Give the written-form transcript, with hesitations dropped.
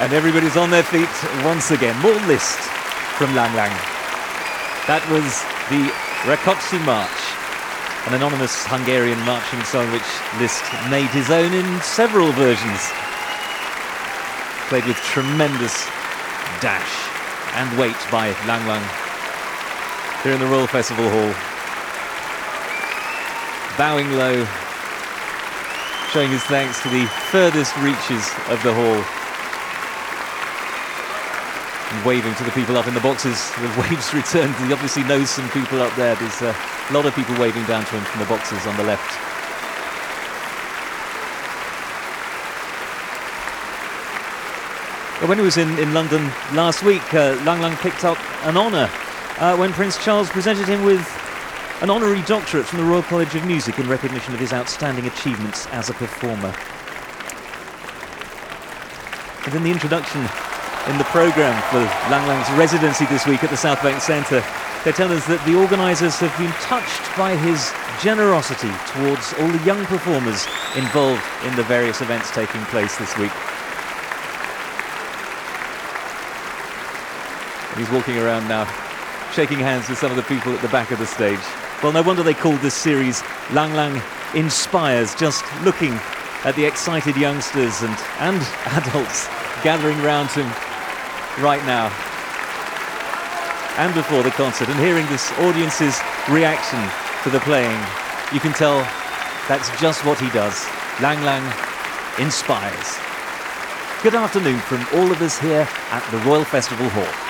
And everybody's on their feet once again. More Liszt from Lang Lang. That was the Rákóczi March, an anonymous Hungarian marching song which Liszt made his own in several versions. Played with tremendous dash and weight by Lang Lang here in the Royal Festival Hall. Bowing low, showing his thanks to the furthest reaches of the hall. And waving to the people up in the boxes. The waves returned. He obviously knows some people up there. There's a lot of people waving down to him from the boxes on the left. When he was in London last week, Lang Lang picked up an honour when Prince Charles presented him with an honorary doctorate from the Royal College of Music in recognition of his outstanding achievements as a performer. And in the introduction in the programme for Lang Lang's residency this week at the South Bank Centre, they tell us that the organisers have been touched by his generosity towards all the young performers involved in the various events taking place this week. And he's walking around now, shaking hands with some of the people at the back of the stage. Well, no wonder they called this series Lang Lang Inspires, just looking at the excited youngsters and adults gathering round him right now and before the concert, and hearing this audience's reaction to the playing. You can tell that's just what he does. Lang Lang inspires. Good afternoon from all of us here at the Royal Festival Hall.